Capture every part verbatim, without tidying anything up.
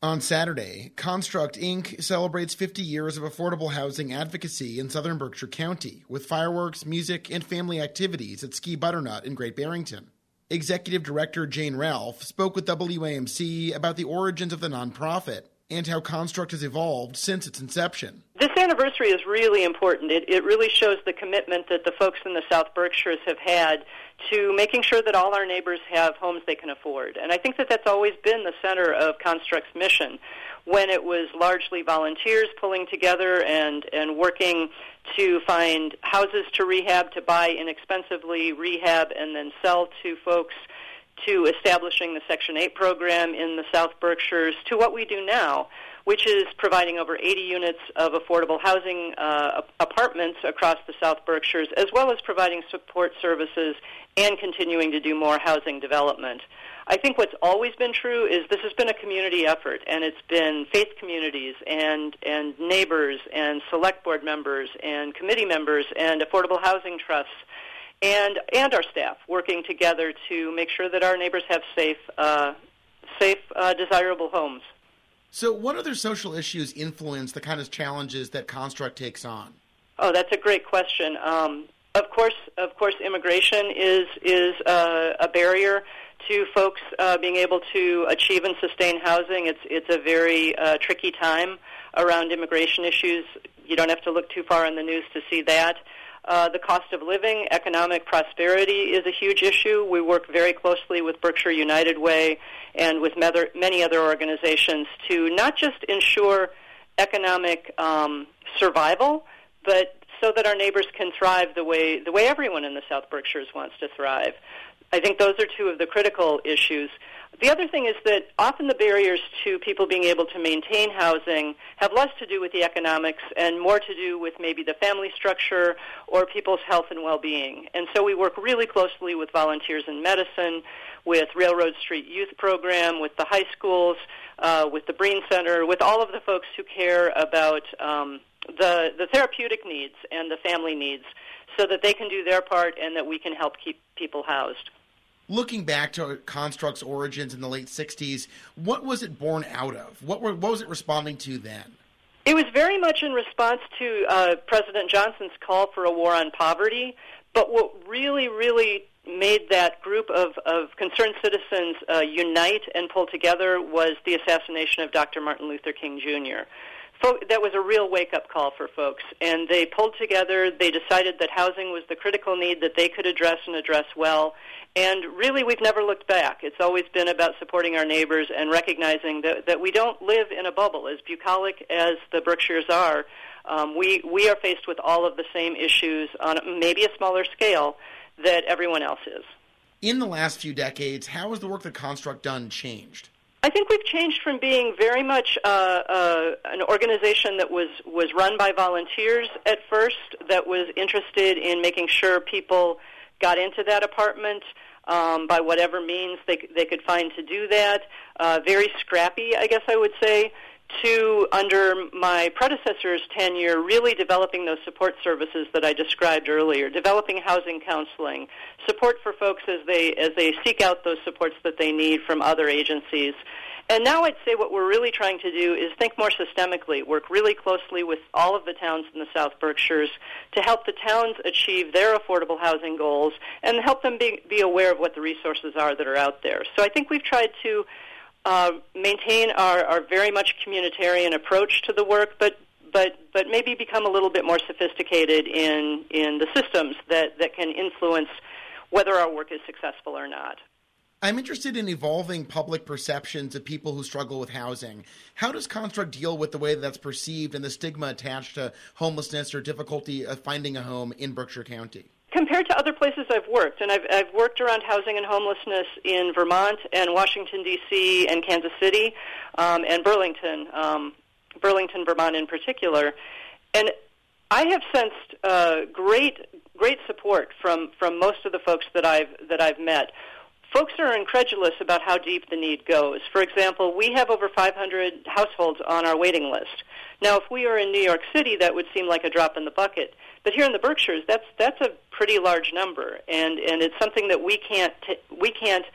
On Saturday, Construct Incorporated celebrates fifty years of affordable housing advocacy in southern Berkshire County with fireworks, music, and family activities at Ski Butternut in Great Barrington. Executive Director Jane Ralph spoke with W A M C about the origins of the nonprofit and how Construct has evolved since its inception. This anniversary is really important. It, it really shows the commitment that the folks in the South Berkshires have had to making sure that all our neighbors have homes they can afford. And I think that that's always been the center of Construct's mission, when it was largely volunteers pulling together and, and working to find houses to rehab, to buy inexpensively, rehab, and then sell to folks, to establishing the Section eight program in the South Berkshires, to what we do now, which is providing over eighty units of affordable housing uh, apartments across the South Berkshires, as well as providing support services and continuing to do more housing development. I think what's always been true is this has been a community effort, and it's been faith communities and, and neighbors and select board members and committee members and affordable housing trusts and and our staff working together to make sure that our neighbors have safe, uh, safe, uh, desirable homes. So what other social issues influence the kind of challenges that Construct takes on? Oh, that's a great question. Um, of course, of course, immigration is is uh, a barrier to folks uh, being able to achieve and sustain housing. It's it's a very uh, tricky time around immigration issues. You don't have to look too far in the news to see that. Uh, the cost of living, economic prosperity is a huge issue. We work very closely with Berkshire United Way and with many other organizations to not just ensure economic um, survival, but so that our neighbors can thrive the way the way everyone in the South Berkshires wants to thrive. I think those are two of the critical issues. The other thing is that often the barriers to people being able to maintain housing have less to do with the economics and more to do with maybe the family structure or people's health and well-being. And so we work really closely with Volunteers in Medicine, with Railroad Street Youth Program, with the high schools, uh, with the Breen Center, with all of the folks who care about um, the, the therapeutic needs and the family needs so that they can do their part and that we can help keep people housed. Looking back to Construct's origins in the late sixties, what was it born out of? What, were, what was it responding to then? It was very much in response to uh, President Johnson's call for a war on poverty, but what really, really made that group of, of concerned citizens uh, unite and pull together was the assassination of Doctor Martin Luther King Junior That was a real wake-up call for folks, and they pulled together. They decided that housing was the critical need that they could address and address well, and really we've never looked back. It's always been about supporting our neighbors and recognizing that, that we don't live in a bubble. As bucolic as the Berkshires are, um, we, we are faced with all of the same issues on maybe a smaller scale that everyone else is. In the last few decades, how has the work that Construct done changed? I think we've changed from being very much uh, uh, an organization that was, was run by volunteers at first, that was interested in making sure people got into that apartment um, by whatever means they, they could find to do that, uh, very scrappy, I guess I would say, to, under my predecessor's tenure, really developing those support services that I described earlier, developing housing counseling, support for folks as they as they seek out those supports that they need from other agencies. And now I'd say what we're really trying to do is think more systemically, work really closely with all of the towns in the South Berkshires to help the towns achieve their affordable housing goals and help them be, be aware of what the resources are that are out there. So I think we've tried to Uh, maintain our, our very much communitarian approach to the work, but but but maybe become a little bit more sophisticated in in the systems that, that can influence whether our work is successful or not. I'm interested in evolving public perceptions of people who struggle with housing. How does Construct deal with the way that's perceived and the stigma attached to homelessness or difficulty of finding a home in Berkshire County? Compared to other places I've worked, and I've, I've worked around housing and homelessness in Vermont and Washington, D C and Kansas City um, and Burlington, um, Burlington, Vermont in particular, and I have sensed uh, great great support from, from most of the folks that I've that I've met. Folks are incredulous about how deep the need goes. For example, we have over five hundred households on our waiting list. Now, if we are in New York City, that would seem like a drop in the bucket. But here in the Berkshires, that's that's a pretty large number, and, and it's something that we can't t- we can't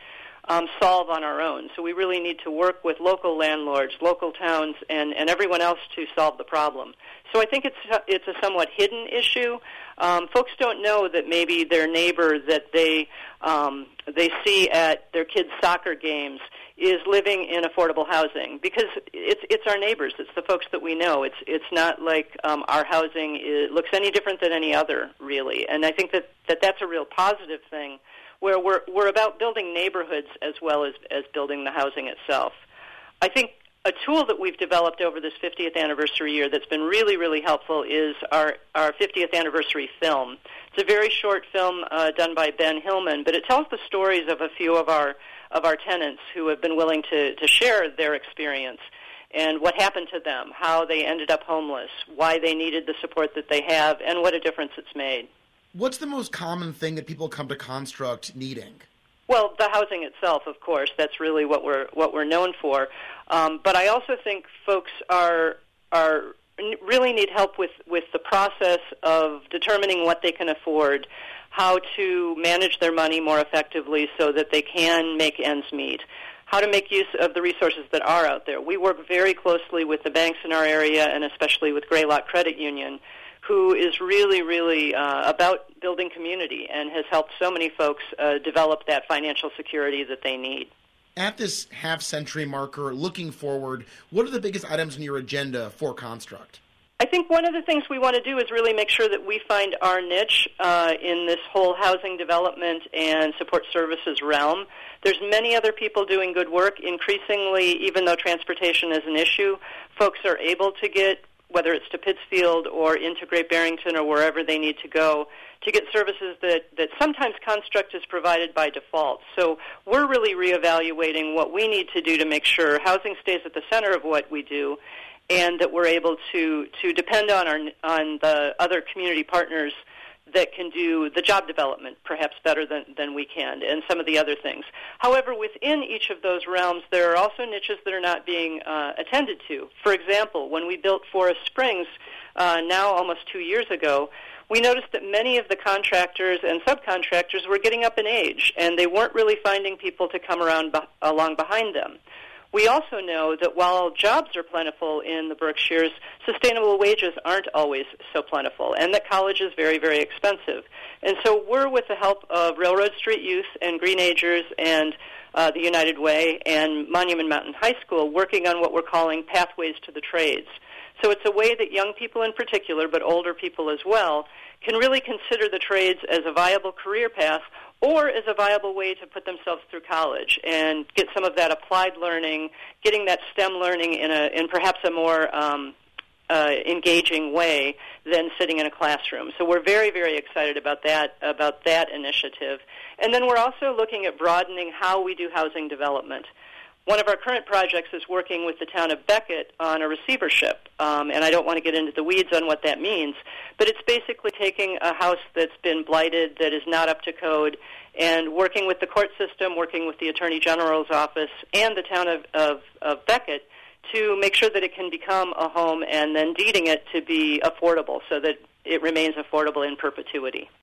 um, solve on our own. So we really need to work with local landlords, local towns, and, and everyone else to solve the problem. So I think it's it's a somewhat hidden issue. Um, folks don't know that maybe their neighbor that they um, they see at their kids' soccer games is living in affordable housing, because it's it's our neighbors, it's the folks that we know. It's it's not like um, our housing is, looks any different than any other, really. And I think that, that that's a real positive thing, where we're we're about building neighborhoods as well as as building the housing itself. I think a tool that we've developed over this fiftieth anniversary year that's been really, really helpful is our, our fiftieth anniversary film. It's a very short film uh, done by Ben Hillman, but it tells the stories of a few of our of our tenants who have been willing to, to share their experience and what happened to them, how they ended up homeless, why they needed the support that they have, and what a difference it's made. What's the most common thing that people come to Construct needing? Well, the housing itself, of course. That's really what we're what we're known for. Um, but I also think folks are are really need help with, with the process of determining what they can afford, how to manage their money more effectively so that they can make ends meet, how to make use of the resources that are out there. We work very closely with the banks in our area, and especially with Greylock Credit Union, who is really, really uh, about building community and has helped so many folks uh, develop that financial security that they need. At this half-century marker, looking forward, what are the biggest items on your agenda for Construct? I think one of the things we want to do is really make sure that we find our niche uh, in this whole housing development and support services realm. There's many other people doing good work. Increasingly, even though transportation is an issue, folks are able to get, whether it's to Pittsfield or into Great Barrington or wherever they need to go, to get services that, that sometimes Construct is provided by default. So we're really reevaluating what we need to do to make sure housing stays at the center of what we do, and that we're able to, to depend on our on the other community partners that can do the job development perhaps better than, than we can, and some of the other things. However, within each of those realms, there are also niches that are not being uh, attended to. For example, when we built Forest Springs, uh, now almost two years ago, we noticed that many of the contractors and subcontractors were getting up in age, and they weren't really finding people to come around be- along behind them. We also know that while jobs are plentiful in the Berkshires, sustainable wages aren't always so plentiful, and that college is very, very expensive. And so we're, with the help of Railroad Street Youth and Green Agers and uh, the United Way and Monument Mountain High School, working on what we're calling Pathways to the Trades. So it's a way that young people in particular, but older people as well, can really consider the trades as a viable career path or as a viable way to put themselves through college and get some of that applied learning, getting that STEM learning in a in perhaps a more um, uh, engaging way than sitting in a classroom. So we're very, very excited about that about that initiative. And then we're also looking at broadening how we do housing development. One of our current projects is working with the town of Beckett on a receivership, um, and I don't want to get into the weeds on what that means, but it's basically taking a house that's been blighted, that is not up to code, and working with the court system, working with the Attorney General's office and the town of, of, of Beckett to make sure that it can become a home, and then deeding it to be affordable so that it remains affordable in perpetuity.